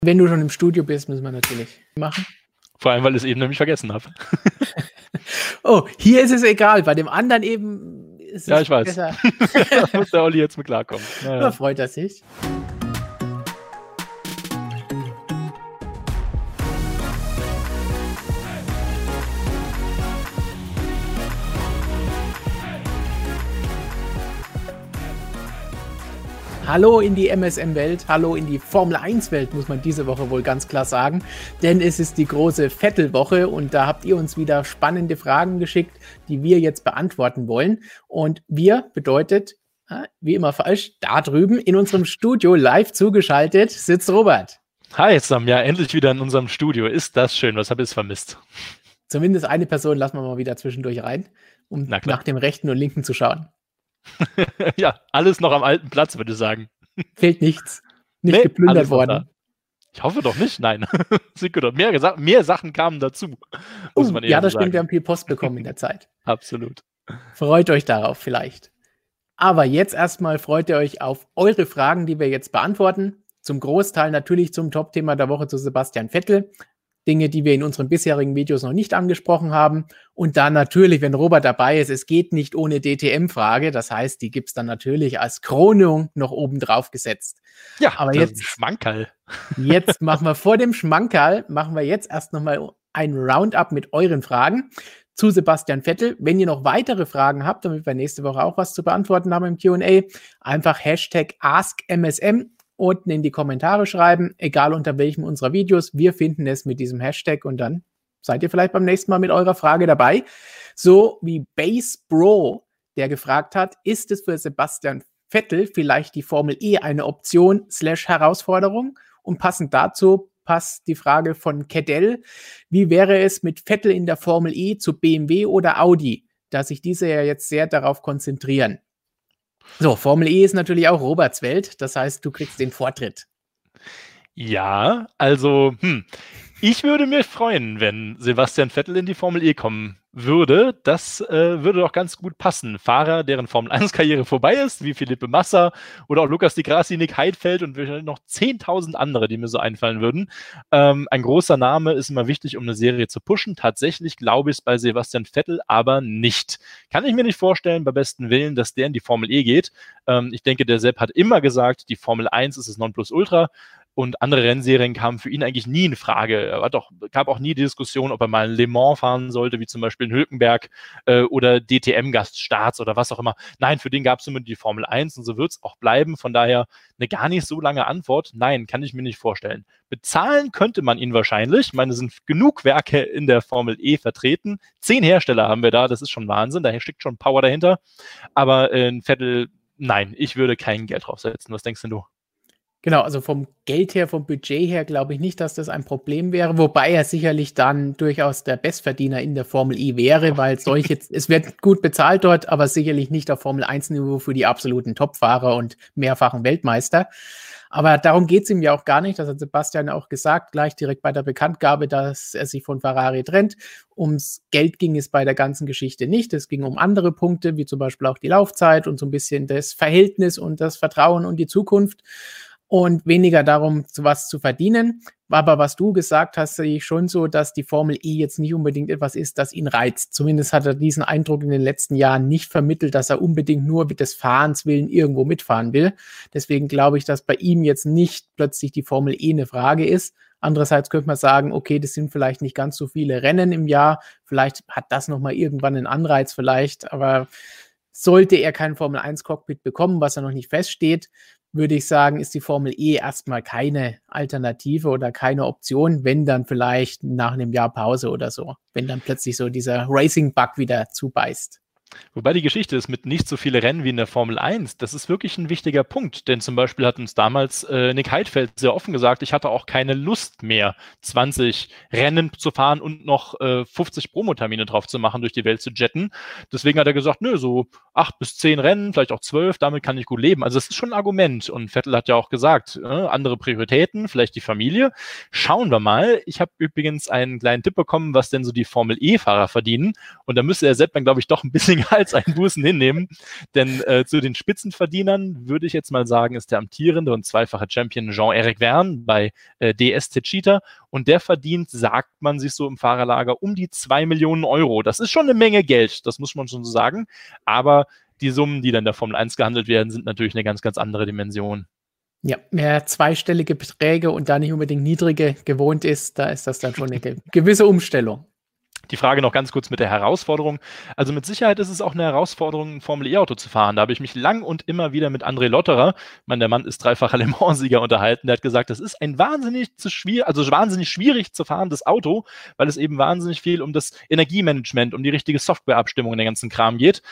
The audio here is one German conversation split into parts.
Wenn du schon im Studio bist, müssen wir natürlich machen. Vor allem, weil ich es eben nämlich vergessen habe. Oh, hier ist es egal. Bei dem anderen eben ist es ich weiß. besser. Da muss der Olli jetzt mit klarkommen. Naja. Da freut er sich. Hallo in die MSM-Welt, hallo in die Formel-1-Welt, muss man diese Woche wohl ganz klar sagen. Denn es ist die große Vettel-Woche und da habt ihr uns wieder spannende Fragen geschickt, die wir jetzt beantworten wollen. Und wir bedeutet, wie immer falsch, da drüben in unserem Studio live zugeschaltet sitzt Robert. Hi zusammen, ja, endlich wieder in unserem Studio. Ist das schön, was habe ich vermisst? Zumindest eine Person lassen wir mal wieder zwischendurch rein, um nach dem rechten und linken zu schauen. Ja, alles noch am alten Platz, würde ich sagen. Fehlt nichts. Nicht geplündert worden. Ich hoffe doch nicht, nein. Mehr Sachen kamen dazu. Muss man ja, das stimmt, wir haben viel Post bekommen in der Zeit. Absolut. Freut euch darauf vielleicht. Aber jetzt erstmal freut ihr euch auf eure Fragen, die wir jetzt beantworten. Zum Großteil natürlich zum Top-Thema der Woche zu Sebastian Vettel. Dinge, die wir in unseren bisherigen Videos noch nicht angesprochen haben. Und dann natürlich, wenn Robert dabei ist, es geht nicht ohne DTM-Frage. Das heißt, die gibt es dann natürlich als Krönung noch oben drauf gesetzt. Ja, aber jetzt ist ein Schmankerl. Jetzt machen wir vor dem Schmankerl, jetzt erst nochmal ein Roundup mit euren Fragen zu Sebastian Vettel. Wenn ihr noch weitere Fragen habt, damit wir nächste Woche auch was zu beantworten haben im Q&A, einfach #AskMSM unten in die Kommentare schreiben, egal unter welchem unserer Videos. Wir finden es mit diesem Hashtag und dann seid ihr vielleicht beim nächsten Mal mit eurer Frage dabei. So wie Base Bro, der gefragt hat, ist es für Sebastian Vettel vielleicht die Formel E eine Option / Herausforderung? Und passend dazu passt die Frage von Kedell. Wie wäre es mit Vettel in der Formel E zu BMW oder Audi, da sich diese ja jetzt sehr darauf konzentrieren? So, Formel E ist natürlich auch Roberts Welt, das heißt, du kriegst den Vortritt. Ja, also, ich würde mir freuen, wenn Sebastian Vettel in die Formel E kommen würde. Das würde doch ganz gut passen. Fahrer, deren Formel-1-Karriere vorbei ist, wie Felipe Massa oder auch Lucas Di Grassi, Nick Heidfeld und noch 10.000 andere, die mir so einfallen würden. Ein großer Name ist immer wichtig, um eine Serie zu pushen. Tatsächlich glaube ich es bei Sebastian Vettel aber nicht. Kann ich mir nicht vorstellen, bei besten Willen, dass der in die Formel E geht. Ich denke, der Sepp hat immer gesagt, die Formel 1 ist das Nonplusultra. Und andere Rennserien kamen für ihn eigentlich nie in Frage. Gab auch nie die Diskussion, ob er mal in Le Mans fahren sollte, wie zum Beispiel in Hülkenberg oder DTM-Gaststarts oder was auch immer. Nein, für den gab es immer die Formel 1 und so wird es auch bleiben. Von daher eine gar nicht so lange Antwort. Nein, kann ich mir nicht vorstellen. Bezahlen könnte man ihn wahrscheinlich. Ich meine, es sind genug Werke in der Formel E vertreten. 10 Hersteller haben wir da, das ist schon Wahnsinn. Da steckt schon Power dahinter. Aber in Vettel, nein, ich würde kein Geld draufsetzen. Was denkst denn du? Genau, also vom Geld her, vom Budget her glaube ich nicht, dass das ein Problem wäre, wobei er sicherlich dann durchaus der Bestverdiener in der Formel E wäre, weil es wird gut bezahlt dort, aber sicherlich nicht auf Formel 1-Niveau für die absoluten Topfahrer und mehrfachen Weltmeister. Aber darum geht es ihm ja auch gar nicht, das hat Sebastian auch gesagt, gleich direkt bei der Bekanntgabe, dass er sich von Ferrari trennt. Ums Geld ging es bei der ganzen Geschichte nicht. Es ging um andere Punkte, wie zum Beispiel auch die Laufzeit und so ein bisschen das Verhältnis und das Vertrauen und die Zukunft. Und weniger darum, was zu verdienen. Aber was du gesagt hast, sehe ich schon so, dass die Formel E jetzt nicht unbedingt etwas ist, das ihn reizt. Zumindest hat er diesen Eindruck in den letzten Jahren nicht vermittelt, dass er unbedingt nur mit des Fahrens willen irgendwo mitfahren will. Deswegen glaube ich, dass bei ihm jetzt nicht plötzlich die Formel E eine Frage ist. Andererseits könnte man sagen, okay, das sind vielleicht nicht ganz so viele Rennen im Jahr. Vielleicht hat das nochmal irgendwann einen Anreiz vielleicht. Aber sollte er kein Formel-1-Cockpit bekommen, was ja noch nicht feststeht, würde ich sagen, ist die Formel E erstmal keine Alternative oder keine Option, wenn dann vielleicht nach einem Jahr Pause oder so, wenn dann plötzlich so dieser Racing-Bug wieder zubeißt. Wobei die Geschichte ist mit nicht so viele Rennen wie in der Formel 1, das ist wirklich ein wichtiger Punkt, denn zum Beispiel hat uns damals Nick Heidfeld sehr offen gesagt, ich hatte auch keine Lust mehr, 20 Rennen zu fahren und noch 50 Promotermine drauf zu machen, durch die Welt zu jetten. Deswegen hat er gesagt, nö, so 8 bis 10 Rennen, vielleicht auch 12, damit kann ich gut leben. Also das ist schon ein Argument und Vettel hat ja auch gesagt, andere Prioritäten, vielleicht die Familie. Schauen wir mal. Ich habe übrigens einen kleinen Tipp bekommen, was denn so die Formel E-Fahrer verdienen und da müsste er selbst dann, glaube ich, doch ein bisschen Gehaltseinbußen hinnehmen. Denn zu den Spitzenverdienern würde ich jetzt mal sagen, ist der amtierende und zweifache Champion Jean-Eric Verne bei DS Techeetah. Und der verdient, sagt man sich so im Fahrerlager, um die 2 Millionen Euro. Das ist schon eine Menge Geld, das muss man schon so sagen. Aber die Summen, die dann in der Formel 1 gehandelt werden, sind natürlich eine ganz, ganz andere Dimension. Ja, wer zweistellige Beträge und da nicht unbedingt niedrige gewohnt ist, da ist das dann schon eine gewisse Umstellung. Die Frage noch ganz kurz mit der Herausforderung. Also mit Sicherheit ist es auch eine Herausforderung, ein Formel-E-Auto zu fahren. Da habe ich mich lang und immer wieder mit André Lotterer, der Mann ist dreifacher Le Mans-Sieger, unterhalten. Der hat gesagt, das ist ein wahnsinnig schwierig zu fahrendes Auto, weil es eben wahnsinnig viel um das Energiemanagement, um die richtige Softwareabstimmung in den ganzen Kram geht.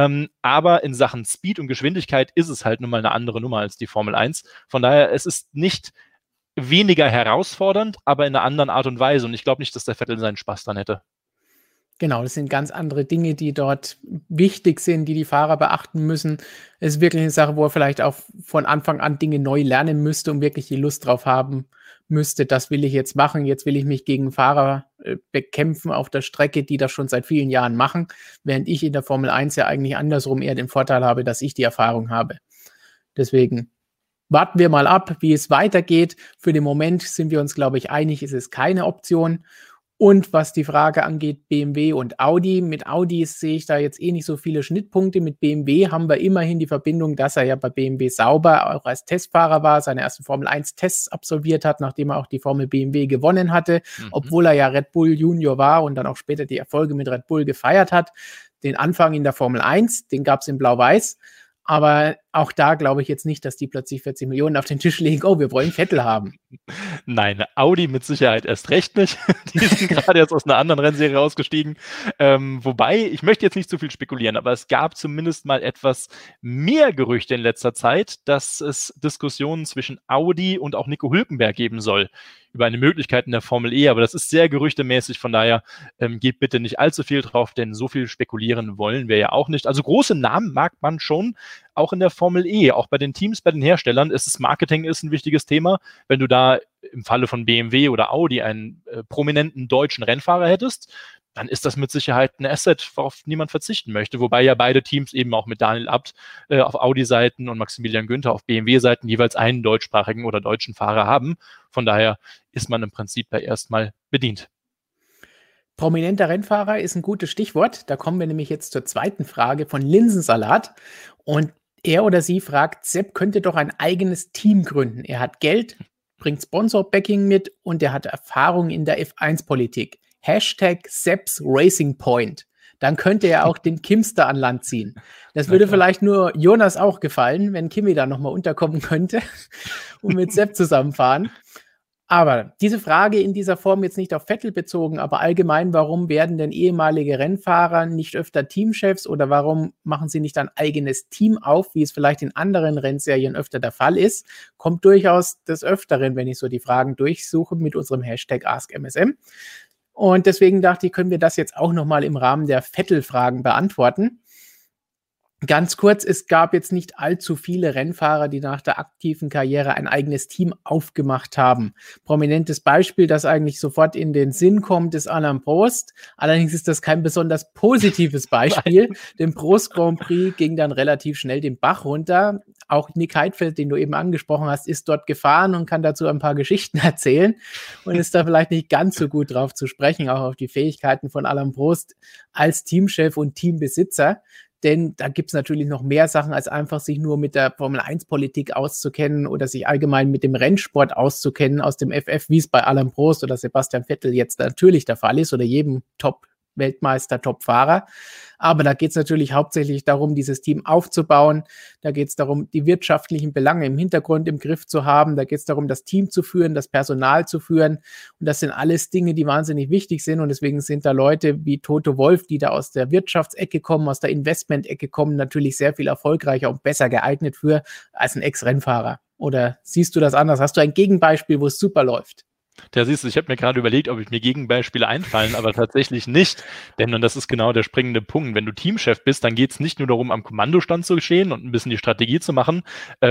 Aber in Sachen Speed und Geschwindigkeit ist es halt nun mal eine andere Nummer als die Formel 1. Von daher, es ist nicht weniger herausfordernd, aber in einer anderen Art und Weise. Und ich glaube nicht, dass der Vettel seinen Spaß dann hätte. Genau, das sind ganz andere Dinge, die dort wichtig sind, die Fahrer beachten müssen. Es ist wirklich eine Sache, wo er vielleicht auch von Anfang an Dinge neu lernen müsste und wirklich die Lust drauf haben müsste, das will ich jetzt machen, jetzt will ich mich gegen Fahrer bekämpfen auf der Strecke, die das schon seit vielen Jahren machen, während ich in der Formel 1 ja eigentlich andersrum eher den Vorteil habe, dass ich die Erfahrung habe. Deswegen warten wir mal ab, wie es weitergeht. Für den Moment sind wir uns, glaube ich, einig, ist es keine Option. Und was die Frage angeht, BMW und Audi. Mit Audi sehe ich da jetzt nicht so viele Schnittpunkte. Mit BMW haben wir immerhin die Verbindung, dass er ja bei BMW Sauber auch als Testfahrer war, seine ersten Formel-1-Tests absolviert hat, nachdem er auch die Formel BMW gewonnen hatte, obwohl er ja Red Bull Junior war und dann auch später die Erfolge mit Red Bull gefeiert hat. Den Anfang in der Formel 1, den gab es in Blau-Weiß. Aber auch da glaube ich jetzt nicht, dass die plötzlich 40 Millionen auf den Tisch legen. Oh, wir wollen Vettel haben. Nein, Audi mit Sicherheit erst recht nicht. Die sind gerade jetzt aus einer anderen Rennserie ausgestiegen. Wobei, ich möchte jetzt nicht zu viel spekulieren, aber es gab zumindest mal etwas mehr Gerüchte in letzter Zeit, dass es Diskussionen zwischen Audi und auch Nico Hülkenberg geben soll über eine Möglichkeit in der Formel E, aber das ist sehr gerüchtemäßig, von daher geht bitte nicht allzu viel drauf, denn so viel spekulieren wollen wir ja auch nicht. Also große Namen mag man schon, auch in der Formel E, auch bei den Teams, bei den Herstellern ist es Marketing ist ein wichtiges Thema. Wenn du da im Falle von BMW oder Audi einen prominenten deutschen Rennfahrer hättest, dann ist das mit Sicherheit ein Asset, worauf niemand verzichten möchte. Wobei ja beide Teams eben auch mit Daniel Abt auf Audi-Seiten und Maximilian Günther auf BMW-Seiten jeweils einen deutschsprachigen oder deutschen Fahrer haben. Von daher ist man im Prinzip da erstmal bedient. Prominenter Rennfahrer ist ein gutes Stichwort. Da kommen wir nämlich jetzt zur zweiten Frage von Linsensalat. Und er oder sie fragt, Sepp könnte doch ein eigenes Team gründen. Er hat Geld, bringt Sponsor-Backing mit und er hat Erfahrung in der F1-Politik. #Sepps Racing Point. Dann könnte er auch den Kimster an Land ziehen. Das würde vielleicht nur Jonas auch gefallen, wenn Kimi da nochmal unterkommen könnte und mit Sepp zusammenfahren. Aber diese Frage in dieser Form jetzt nicht auf Vettel bezogen, aber allgemein, warum werden denn ehemalige Rennfahrer nicht öfter Teamchefs oder warum machen sie nicht ein eigenes Team auf, wie es vielleicht in anderen Rennserien öfter der Fall ist, kommt durchaus des Öfteren, wenn ich so die Fragen durchsuche mit unserem #AskMSM. Und deswegen dachte ich, können wir das jetzt auch nochmal im Rahmen der Vettel-Fragen beantworten. Ganz kurz, es gab jetzt nicht allzu viele Rennfahrer, die nach der aktiven Karriere ein eigenes Team aufgemacht haben. Prominentes Beispiel, das eigentlich sofort in den Sinn kommt, ist Alain Prost. Allerdings ist das kein besonders positives Beispiel. Dem Prost Grand Prix ging dann relativ schnell den Bach runter. Auch Nick Heidfeld, den du eben angesprochen hast, ist dort gefahren und kann dazu ein paar Geschichten erzählen und ist da vielleicht nicht ganz so gut drauf zu sprechen, auch auf die Fähigkeiten von Alain Prost als Teamchef und Teambesitzer. Denn da gibt es natürlich noch mehr Sachen, als einfach sich nur mit der Formel-1-Politik auszukennen oder sich allgemein mit dem Rennsport auszukennen aus dem FF, wie es bei Alain Prost oder Sebastian Vettel jetzt natürlich der Fall ist oder jedem Top-Weltmeister, Top-Fahrer. Aber da geht es natürlich hauptsächlich darum, dieses Team aufzubauen. Da geht es darum, die wirtschaftlichen Belange im Hintergrund im Griff zu haben. Da geht es darum, das Team zu führen, das Personal zu führen. Und das sind alles Dinge, die wahnsinnig wichtig sind. Und deswegen sind da Leute wie Toto Wolff, die da aus der Wirtschaftsecke kommen, aus der Investment-Ecke kommen, natürlich sehr viel erfolgreicher und besser geeignet für als ein Ex-Rennfahrer. Oder siehst du das anders? Hast du ein Gegenbeispiel, wo es super läuft? Da siehst du, ich habe mir gerade überlegt, ob ich mir Gegenbeispiele einfallen, aber tatsächlich nicht. Denn, und das ist genau der springende Punkt, wenn du Teamchef bist, dann geht es nicht nur darum, am Kommandostand zu stehen und ein bisschen die Strategie zu machen,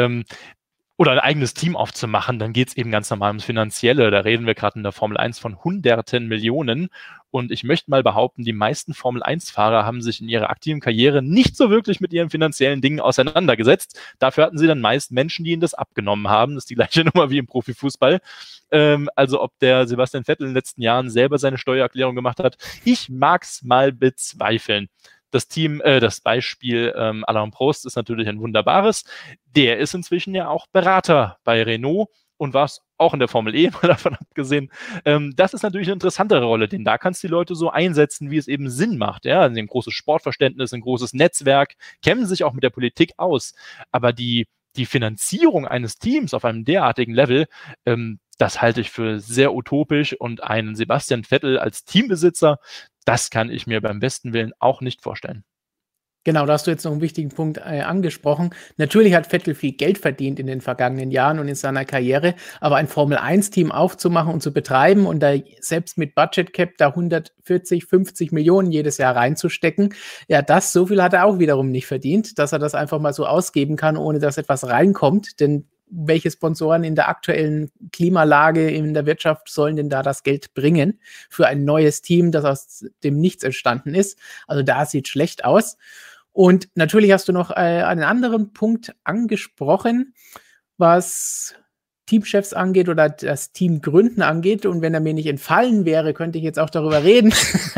oder ein eigenes Team aufzumachen, dann geht es eben ganz normal ums Finanzielle. Da reden wir gerade in der Formel 1 von hunderten Millionen. Und ich möchte mal behaupten, die meisten Formel-1-Fahrer haben sich in ihrer aktiven Karriere nicht so wirklich mit ihren finanziellen Dingen auseinandergesetzt. Dafür hatten sie dann meist Menschen, die ihnen das abgenommen haben. Das ist die gleiche Nummer wie im Profifußball. Also ob der Sebastian Vettel in den letzten Jahren selber seine Steuererklärung gemacht hat, ich mag es mal bezweifeln. Das Beispiel Alain Prost ist natürlich ein wunderbares. Der ist inzwischen ja auch Berater bei Renault und war es auch in der Formel E, mal davon abgesehen. Das ist natürlich eine interessantere Rolle, denn da kannst du die Leute so einsetzen, wie es eben Sinn macht. Ja? Also ein großes Sportverständnis, ein großes Netzwerk, kennen sich auch mit der Politik aus. Aber die Finanzierung eines Teams auf einem derartigen Level, das halte ich für sehr utopisch, und einen Sebastian Vettel als Teambesitzer, das kann ich mir beim besten Willen auch nicht vorstellen. Genau, da hast du jetzt noch einen wichtigen Punkt angesprochen. Natürlich hat Vettel viel Geld verdient in den vergangenen Jahren und in seiner Karriere, aber ein Formel-1-Team aufzumachen und zu betreiben und da selbst mit Budget Cap da 140, 50 Millionen jedes Jahr reinzustecken, ja, so viel hat er auch wiederum nicht verdient, dass er das einfach mal so ausgeben kann, ohne dass etwas reinkommt, denn welche Sponsoren in der aktuellen Klimalage in der Wirtschaft sollen denn da das Geld bringen für ein neues Team, das aus dem Nichts entstanden ist? Also da sieht es schlecht aus. Und natürlich hast du noch einen anderen Punkt angesprochen, was Teamchefs angeht oder das Teamgründen angeht. Und wenn er mir nicht entfallen wäre, könnte ich jetzt auch darüber reden.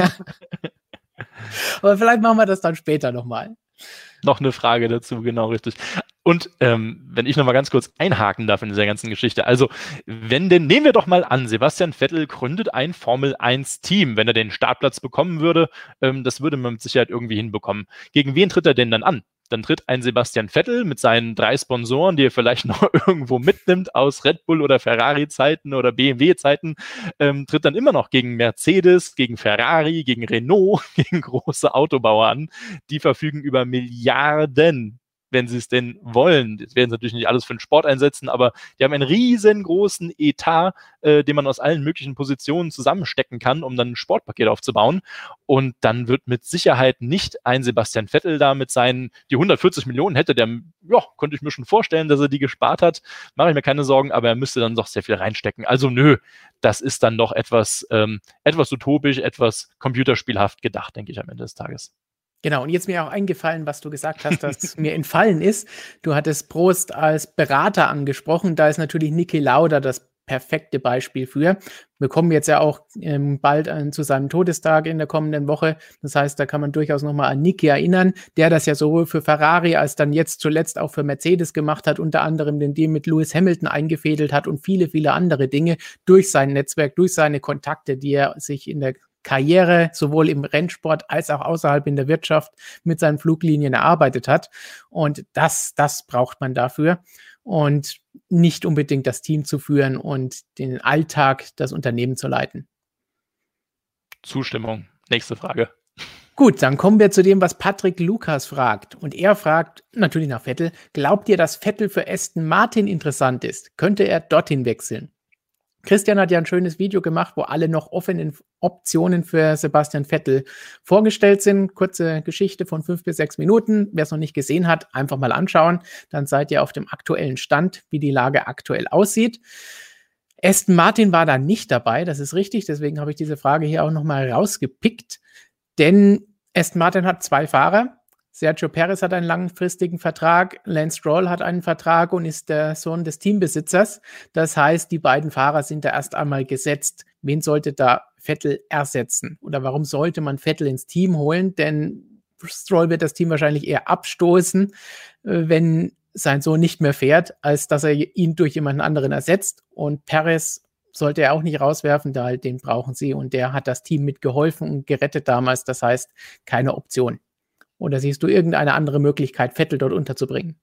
Aber vielleicht machen wir das dann später nochmal. Noch eine Frage dazu, genau, richtig. Und wenn ich noch mal ganz kurz einhaken darf in dieser ganzen Geschichte. Also, nehmen wir doch mal an, Sebastian Vettel gründet ein Formel-1-Team. Wenn er den Startplatz bekommen würde, das würde man mit Sicherheit irgendwie hinbekommen. Gegen wen tritt er denn dann an? Dann tritt ein Sebastian Vettel mit seinen 3 Sponsoren, die er vielleicht noch irgendwo mitnimmt aus Red Bull oder Ferrari-Zeiten oder BMW-Zeiten, tritt dann immer noch gegen Mercedes, gegen Ferrari, gegen Renault, gegen große Autobauer an. Die verfügen über Milliarden, wenn sie es denn wollen. Das werden sie natürlich nicht alles für den Sport einsetzen, aber die haben einen riesengroßen Etat, den man aus allen möglichen Positionen zusammenstecken kann, um dann ein Sportpaket aufzubauen. Und dann wird mit Sicherheit nicht ein Sebastian Vettel da mit seinen, die 140 Millionen hätte der, ja, könnte ich mir schon vorstellen, dass er die gespart hat. Mache ich mir keine Sorgen, aber er müsste dann doch sehr viel reinstecken. Also nö, das ist dann doch etwas utopisch, etwas computerspielhaft gedacht, denke ich, am Ende des Tages. Genau, und jetzt mir auch eingefallen, was du gesagt hast, dass mir entfallen ist. Du hattest Prost als Berater angesprochen. Da ist natürlich Niki Lauda das perfekte Beispiel für. Wir kommen jetzt ja auch bald zu seinem Todestag in der kommenden Woche. Das heißt, da kann man durchaus nochmal an Niki erinnern, der das ja sowohl für Ferrari als dann jetzt zuletzt auch für Mercedes gemacht hat, unter anderem den Deal mit Lewis Hamilton eingefädelt hat und viele, viele andere Dinge durch sein Netzwerk, durch seine Kontakte, die er sich in der Karriere sowohl im Rennsport als auch außerhalb in der Wirtschaft mit seinen Fluglinien erarbeitet hat. Und das braucht man dafür und nicht unbedingt das Team zu führen und den Alltag, das Unternehmen zu leiten. Zustimmung. Nächste Frage. Gut, dann kommen wir zu dem, was Patrick Lukas fragt. Und er fragt natürlich nach Vettel: Glaubt ihr, dass Vettel für Aston Martin interessant ist? Könnte er dorthin wechseln? Christian hat ja ein schönes Video gemacht, wo alle noch offenen Optionen für Sebastian Vettel vorgestellt sind. Kurze Geschichte von 5 bis 6 Minuten. Wer es noch nicht gesehen hat, einfach mal anschauen. Dann seid ihr auf dem aktuellen Stand, wie die Lage aktuell aussieht. Aston Martin war da nicht dabei, das ist richtig. Deswegen habe ich diese Frage hier auch nochmal rausgepickt. Denn Aston Martin hat 2 Fahrer. Sergio Perez hat einen langfristigen Vertrag, Lance Stroll hat einen Vertrag und ist der Sohn des Teambesitzers. Das heißt, die beiden Fahrer sind da erst einmal gesetzt. Wen sollte da Vettel ersetzen? Oder warum sollte man Vettel ins Team holen? Denn Stroll wird das Team wahrscheinlich eher abstoßen, wenn sein Sohn nicht mehr fährt, als dass er ihn durch jemanden anderen ersetzt. Und Perez sollte er auch nicht rauswerfen, da halt den brauchen sie. Und der hat das Team mitgeholfen und gerettet damals. Das heißt, keine Option. Oder siehst du irgendeine andere Möglichkeit, Vettel dort unterzubringen?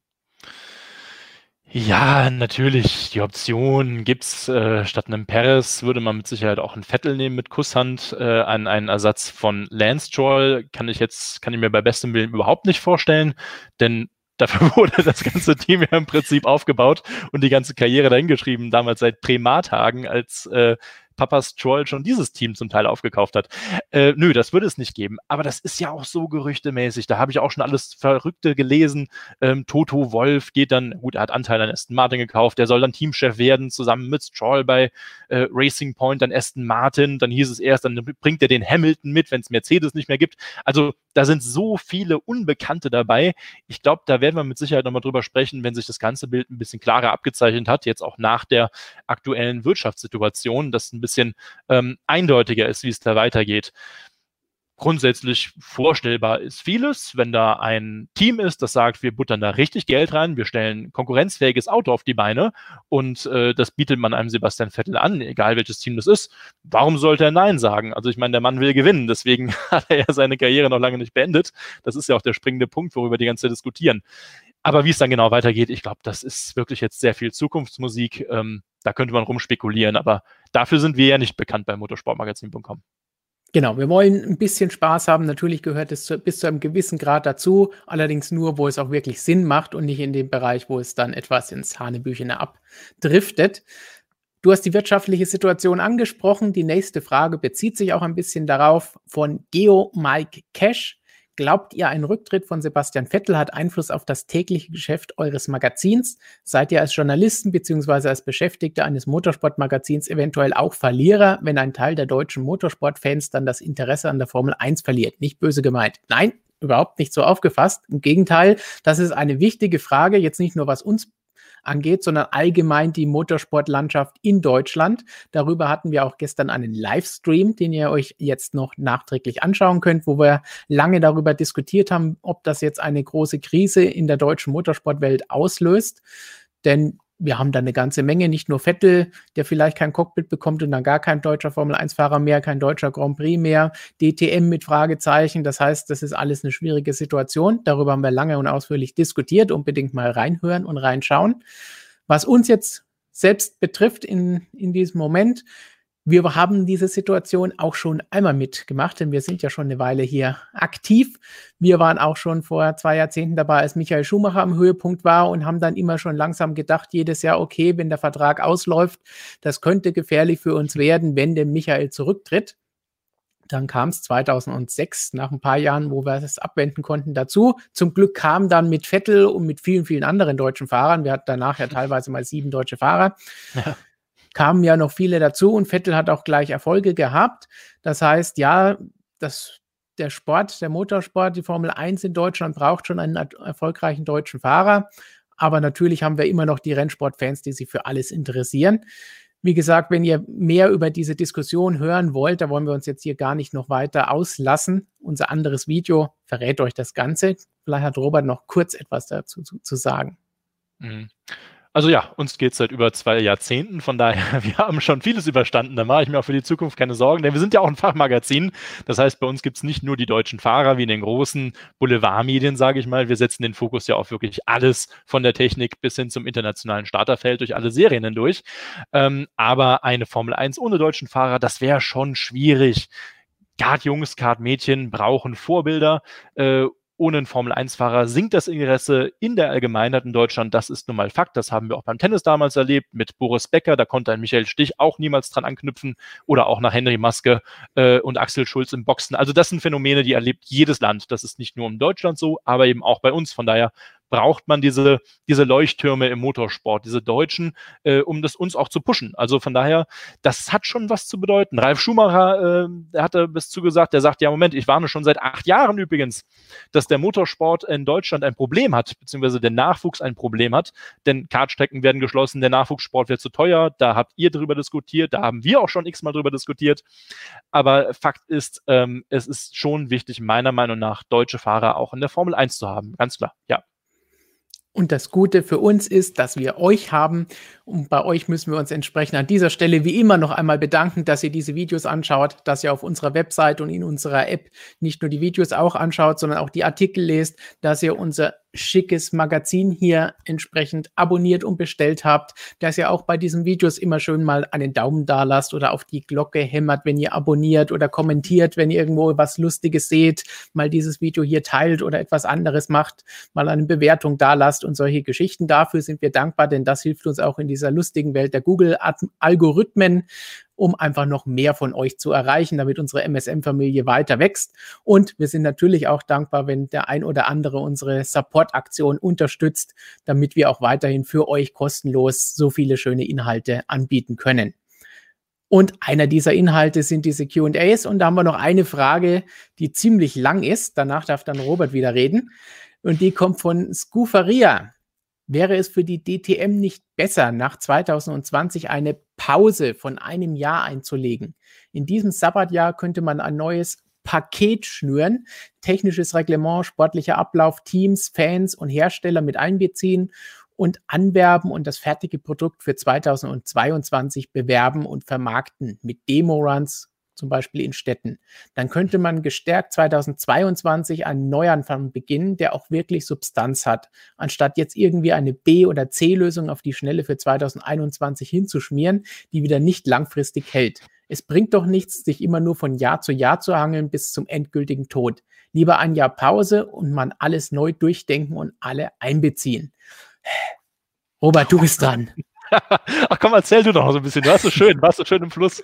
Ja, natürlich. Die Option gibt's. Statt einem Perez würde man mit Sicherheit auch einen Vettel nehmen mit Kusshand. An einen Ersatz von Lance Stroll kann ich mir bei bestem Willen überhaupt nicht vorstellen, denn dafür wurde das ganze Team ja im Prinzip aufgebaut und die ganze Karriere dahingeschrieben, damals seit Prema-Tagen, als Papa Stroll schon dieses Team zum Teil aufgekauft hat. Nö, das würde es nicht geben. Aber das ist ja auch so gerüchtemäßig. Da habe ich auch schon alles Verrückte gelesen. Toto Wolff geht dann, gut, er hat Anteil an Aston Martin gekauft, der soll dann Teamchef werden, zusammen mit Stroll bei Racing Point, dann Aston Martin. Dann hieß es erst, dann bringt er den Hamilton mit, wenn es Mercedes nicht mehr gibt. Also da sind so viele Unbekannte dabei. Ich glaube, da werden wir mit Sicherheit nochmal drüber sprechen, wenn sich das ganze Bild ein bisschen klarer abgezeichnet hat, jetzt auch nach der aktuellen Wirtschaftssituation, dass ein bisschen eindeutiger ist, wie es da weitergeht. Grundsätzlich vorstellbar ist vieles, wenn da ein Team ist, das sagt, wir buttern da richtig Geld rein, wir stellen ein konkurrenzfähiges Auto auf die Beine und das bietet man einem Sebastian Vettel an, egal welches Team das ist. Warum sollte er Nein sagen? Also ich meine, der Mann will gewinnen, deswegen hat er ja seine Karriere noch lange nicht beendet. Das ist ja auch der springende Punkt, worüber wir die ganze Zeit diskutieren. Aber wie es dann genau weitergeht, ich glaube, das ist wirklich jetzt sehr viel Zukunftsmusik. Da könnte man rumspekulieren, aber dafür sind wir ja nicht bekannt bei motorsportmagazin.com. Genau, wir wollen ein bisschen Spaß haben. Natürlich gehört es bis zu einem gewissen Grad dazu, allerdings nur, wo es auch wirklich Sinn macht und nicht in dem Bereich, wo es dann etwas ins Hanebüchene abdriftet. Du hast die wirtschaftliche Situation angesprochen. Die nächste Frage bezieht sich auch ein bisschen darauf von Geo Mike Cash. Glaubt ihr, ein Rücktritt von Sebastian Vettel hat Einfluss auf das tägliche Geschäft eures Magazins? Seid ihr als Journalisten bzw. als Beschäftigte eines Motorsportmagazins eventuell auch Verlierer, wenn ein Teil der deutschen Motorsportfans dann das Interesse an der Formel 1 verliert? Nicht böse gemeint. Nein, überhaupt nicht so aufgefasst. Im Gegenteil, das ist eine wichtige Frage, jetzt nicht nur was uns angeht, sondern allgemein die Motorsportlandschaft in Deutschland. Darüber hatten wir auch gestern einen Livestream, den ihr euch jetzt noch nachträglich anschauen könnt, wo wir lange darüber diskutiert haben, ob das jetzt eine große Krise in der deutschen Motorsportwelt auslöst. Denn wir haben da eine ganze Menge, nicht nur Vettel, der vielleicht kein Cockpit bekommt und dann gar kein deutscher Formel-1-Fahrer mehr, kein deutscher Grand Prix mehr, DTM mit Fragezeichen. Das heißt, das ist alles eine schwierige Situation. Darüber haben wir lange und ausführlich diskutiert. Unbedingt mal reinhören und reinschauen. Was uns jetzt selbst betrifft in diesem Moment, wir haben diese Situation auch schon einmal mitgemacht, denn wir sind ja schon eine Weile hier aktiv. Wir waren auch schon vor 2 Jahrzehnten dabei, als Michael Schumacher am Höhepunkt war und haben dann immer schon langsam gedacht, jedes Jahr, okay, wenn der Vertrag ausläuft, das könnte gefährlich für uns werden, wenn der Michael zurücktritt. Dann kam es 2006, nach ein paar Jahren, wo wir es abwenden konnten, dazu. Zum Glück kam dann mit Vettel und mit vielen, vielen anderen deutschen Fahrern, wir hatten danach ja teilweise mal 7 deutsche Fahrer, kamen ja noch viele dazu und Vettel hat auch gleich Erfolge gehabt. Das heißt, ja, der Sport, der Motorsport, die Formel 1 in Deutschland braucht schon einen erfolgreichen deutschen Fahrer. Aber natürlich haben wir immer noch die Rennsportfans, die sich für alles interessieren. Wie gesagt, wenn ihr mehr über diese Diskussion hören wollt, da wollen wir uns jetzt hier gar nicht noch weiter auslassen. Unser anderes Video verrät euch das Ganze. Vielleicht hat Robert noch kurz etwas dazu zu sagen. Also ja, uns geht es seit über 2 Jahrzehnten, von daher, wir haben schon vieles überstanden, da mache ich mir auch für die Zukunft keine Sorgen, denn wir sind ja auch ein Fachmagazin, das heißt, bei uns gibt es nicht nur die deutschen Fahrer wie in den großen Boulevardmedien, sage ich mal, wir setzen den Fokus ja auf wirklich alles von der Technik bis hin zum internationalen Starterfeld durch alle Serien hindurch, aber eine Formel 1 ohne deutschen Fahrer, das wäre schon schwierig. Kart-Jungs, Kart-Mädchen brauchen Vorbilder, ohne einen Formel-1-Fahrer sinkt das Interesse in der Allgemeinheit in Deutschland. Das ist nun mal Fakt. Das haben wir auch beim Tennis damals erlebt mit Boris Becker. Da konnte ein Michael Stich auch niemals dran anknüpfen. Oder auch nach Henry Maske und Axel Schulz im Boxen. Also das sind Phänomene, die erlebt jedes Land. Das ist nicht nur in Deutschland so, aber eben auch bei uns. Von daher braucht man diese Leuchttürme im Motorsport, diese Deutschen, um das uns auch zu pushen. Also von daher, das hat schon was zu bedeuten. Ralf Schumacher, der hatte bis zugesagt, der sagt, ja Moment, ich warne schon seit 8 Jahren übrigens, dass der Motorsport in Deutschland ein Problem hat, beziehungsweise der Nachwuchs ein Problem hat, denn Kartstrecken werden geschlossen, der Nachwuchssport wird zu teuer, da habt ihr drüber diskutiert, da haben wir auch schon x-mal drüber diskutiert, aber Fakt ist, es ist schon wichtig, meiner Meinung nach, deutsche Fahrer auch in der Formel 1 zu haben, ganz klar, ja. Und das Gute für uns ist, dass wir euch haben und bei euch müssen wir uns entsprechend an dieser Stelle wie immer noch einmal bedanken, dass ihr diese Videos anschaut, dass ihr auf unserer Website und in unserer App nicht nur die Videos auch anschaut, sondern auch die Artikel lest, dass ihr unser schickes Magazin hier entsprechend abonniert und bestellt habt, dass ihr auch bei diesen Videos immer schön mal einen Daumen da lasst oder auf die Glocke hämmert, wenn ihr abonniert oder kommentiert, wenn ihr irgendwo was Lustiges seht, mal dieses Video hier teilt oder etwas anderes macht, mal eine Bewertung da lasst und solche Geschichten. Dafür sind wir dankbar, denn das hilft uns auch in dieser lustigen Welt der Google-Algorithmen. um einfach noch mehr von euch zu erreichen, damit unsere MSM-Familie weiter wächst. Und wir sind natürlich auch dankbar, wenn der ein oder andere unsere Support-Aktion unterstützt, damit wir auch weiterhin für euch kostenlos so viele schöne Inhalte anbieten können. Und einer dieser Inhalte sind diese Q&As. Und da haben wir noch eine Frage, die ziemlich lang ist. Danach darf dann Robert wieder reden. Und die kommt von Scufaria. Wäre es für die DTM nicht besser, nach 2020 eine Pause von einem Jahr einzulegen? In diesem Sabbatjahr könnte man ein neues Paket schnüren, technisches Reglement, sportlicher Ablauf, Teams, Fans und Hersteller mit einbeziehen und anwerben und das fertige Produkt für 2022 bewerben und vermarkten mit Demo-Runs, zum Beispiel in Städten. Dann könnte man gestärkt 2022 einen Neuanfang beginnen, der auch wirklich Substanz hat, anstatt jetzt irgendwie eine B- oder C-Lösung auf die Schnelle für 2021 hinzuschmieren, die wieder nicht langfristig hält. Es bringt doch nichts, sich immer nur von Jahr zu hangeln bis zum endgültigen Tod. Lieber ein Jahr Pause und man alles neu durchdenken und alle einbeziehen. Robert, du bist dran. Ach komm, erzähl du doch noch so ein bisschen. Warst du schön im Fluss.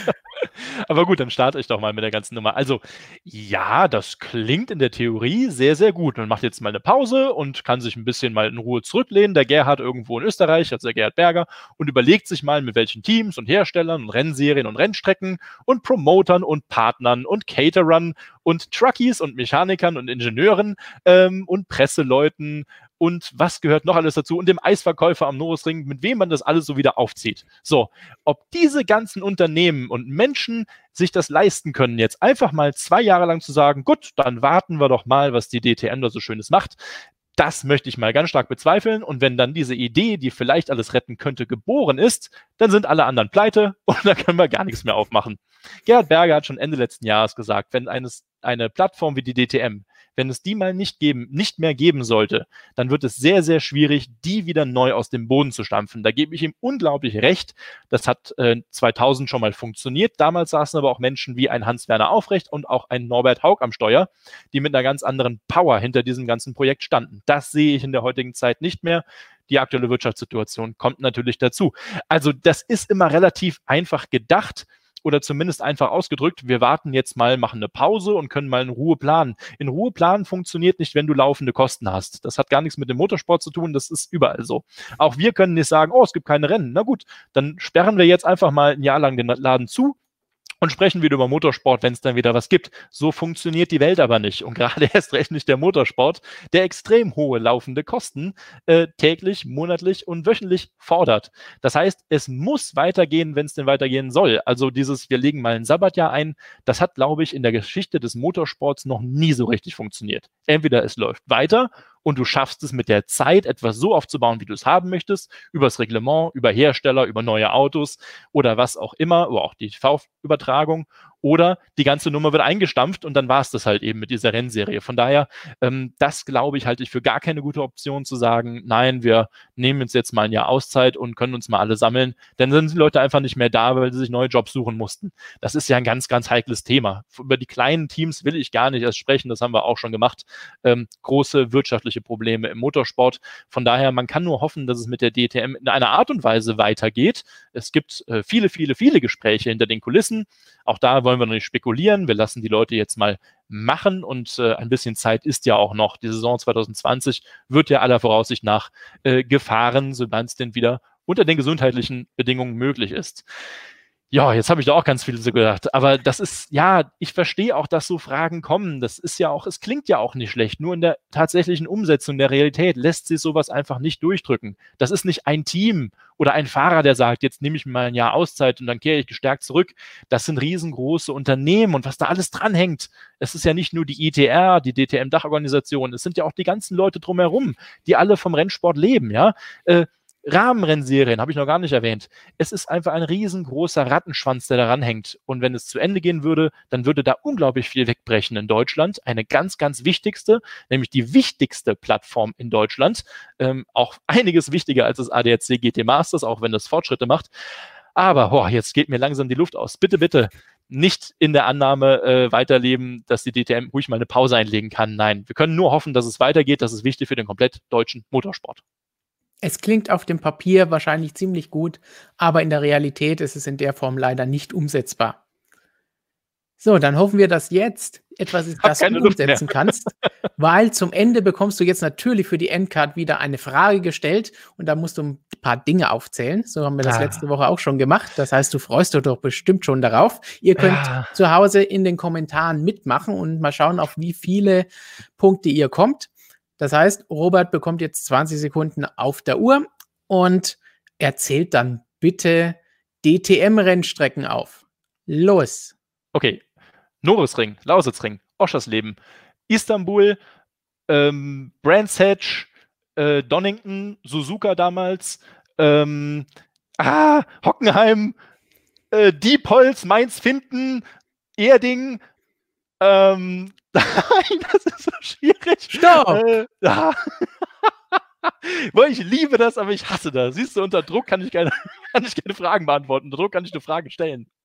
Aber gut, dann starte ich doch mal mit der ganzen Nummer. Also, ja, das klingt in der Theorie sehr, sehr gut. Man macht jetzt mal eine Pause und kann sich ein bisschen mal in Ruhe zurücklehnen. Der Gerhard irgendwo in Österreich, also der Gerhard Berger, und überlegt sich mal, mit welchen Teams und Herstellern und Rennserien und Rennstrecken und Promotern und Partnern und Caterern und Truckies und Mechanikern und Ingenieuren und Presseleuten und was gehört noch alles dazu und dem Eisverkäufer am Nürburgring, mit wem man das alles so wieder aufzieht. So, ob diese ganzen Unternehmen und Menschen sich das leisten können, jetzt einfach mal 2 Jahre lang zu sagen, gut, dann warten wir doch mal, was die DTM da so Schönes macht. Das möchte ich mal ganz stark bezweifeln. Und wenn dann diese Idee, die vielleicht alles retten könnte, geboren ist, dann sind alle anderen pleite und dann können wir gar nichts mehr aufmachen. Gerhard Berger hat schon Ende letzten Jahres gesagt, wenn eine Plattform wie die DTM, wenn es die mal nicht mehr geben sollte, dann wird es sehr, sehr schwierig, die wieder neu aus dem Boden zu stampfen. Da gebe ich ihm unglaublich recht. Das hat 2000 schon mal funktioniert. Damals saßen aber auch Menschen wie ein Hans-Werner Aufrecht und auch ein Norbert Haug am Steuer, die mit einer ganz anderen Power hinter diesem ganzen Projekt standen. Das sehe ich in der heutigen Zeit nicht mehr. Die aktuelle Wirtschaftssituation kommt natürlich dazu. Also das ist immer relativ einfach gedacht. Oder zumindest einfach ausgedrückt, wir warten jetzt mal, machen eine Pause und können mal in Ruhe planen. In Ruhe planen funktioniert nicht, wenn du laufende Kosten hast. Das hat gar nichts mit dem Motorsport zu tun, das ist überall so. Auch wir können nicht sagen, oh, es gibt keine Rennen. Na gut, dann sperren wir jetzt einfach mal ein Jahr lang den Laden zu und sprechen wieder über Motorsport, wenn es dann wieder was gibt. So funktioniert die Welt aber nicht. Und gerade erst recht nicht der Motorsport, der extrem hohe laufende Kosten täglich, monatlich und wöchentlich fordert. Das heißt, es muss weitergehen, wenn es denn weitergehen soll. Also wir legen mal ein Sabbatjahr ein, das hat, glaube ich, in der Geschichte des Motorsports noch nie so richtig funktioniert. Entweder es läuft weiter und du schaffst es mit der Zeit, etwas so aufzubauen, wie du es haben möchtest, übers Reglement, über Hersteller, über neue Autos oder was auch immer, oder auch die TV-Übertragung, oder die ganze Nummer wird eingestampft und dann war es das halt eben mit dieser Rennserie. Von daher, das glaube ich, halte ich für gar keine gute Option zu sagen, nein, wir nehmen uns jetzt mal ein Jahr Auszeit und können uns mal alle sammeln, denn dann sind die Leute einfach nicht mehr da, weil sie sich neue Jobs suchen mussten. Das ist ja ein ganz, ganz heikles Thema. Über die kleinen Teams will ich gar nicht erst sprechen, das haben wir auch schon gemacht. Große wirtschaftliche Probleme im Motorsport. Von daher, man kann nur hoffen, dass es mit der DTM in einer Art und Weise weitergeht. Es gibt viele, viele, viele Gespräche hinter den Kulissen. Auch da wollen wir noch nicht spekulieren. Wir lassen die Leute jetzt mal machen und ein bisschen Zeit ist ja auch noch. Die Saison 2020 wird ja aller Voraussicht nach gefahren, sobald es denn wieder unter den gesundheitlichen Bedingungen möglich ist. Ja, jetzt habe ich da auch ganz viel so gedacht. Aber das ist, ja, ich verstehe auch, dass so Fragen kommen. Das ist ja auch, es klingt ja auch nicht schlecht. Nur in der tatsächlichen Umsetzung der Realität lässt sich sowas einfach nicht durchdrücken. Das ist nicht ein Team oder ein Fahrer, der sagt, jetzt nehme ich mir mal ein Jahr Auszeit und dann kehre ich gestärkt zurück. Das sind riesengroße Unternehmen und was da alles dranhängt. Es ist ja nicht nur die ITR, die DTM-Dachorganisation. Es sind ja auch die ganzen Leute drumherum, die alle vom Rennsport leben, ja. Rahmenrennserien habe ich noch gar nicht erwähnt. Es ist einfach ein riesengroßer Rattenschwanz, der daran hängt. Und wenn es zu Ende gehen würde, dann würde da unglaublich viel wegbrechen in Deutschland. Eine ganz, ganz wichtigste, nämlich die wichtigste Plattform in Deutschland. Auch einiges wichtiger als das ADAC GT Masters, auch wenn das Fortschritte macht. Aber jetzt geht mir langsam die Luft aus. Bitte, bitte nicht in der Annahme weiterleben, dass die DTM ruhig mal eine Pause einlegen kann. Nein, wir können nur hoffen, dass es weitergeht. Das ist wichtig für den komplett deutschen Motorsport. Es klingt auf dem Papier wahrscheinlich ziemlich gut, aber in der Realität ist es in der Form leider nicht umsetzbar. So, dann hoffen wir, dass jetzt etwas ist, das du umsetzen kannst, weil zum Ende bekommst du jetzt natürlich für die Endcard wieder eine Frage gestellt und da musst du ein paar Dinge aufzählen. So haben wir das letzte Woche auch schon gemacht. Das heißt, du freust dich doch bestimmt schon darauf. Ihr könnt zu Hause in den Kommentaren mitmachen und mal schauen, auf wie viele Punkte ihr kommt. Das heißt, Robert bekommt jetzt 20 Sekunden auf der Uhr und erzählt dann bitte DTM-Rennstrecken auf. Los! Okay. Norisring, Lausitzring, Oschersleben, Istanbul, Brands Hatch, Donington, Suzuka damals, Hockenheim, Diepholz, Mainz-Finden, Erding, nein, das ist so schwierig. Stopp! Ich liebe das, aber ich hasse das. Siehst du, unter Druck kann ich keine Fragen beantworten. Unter Druck kann ich eine Frage stellen.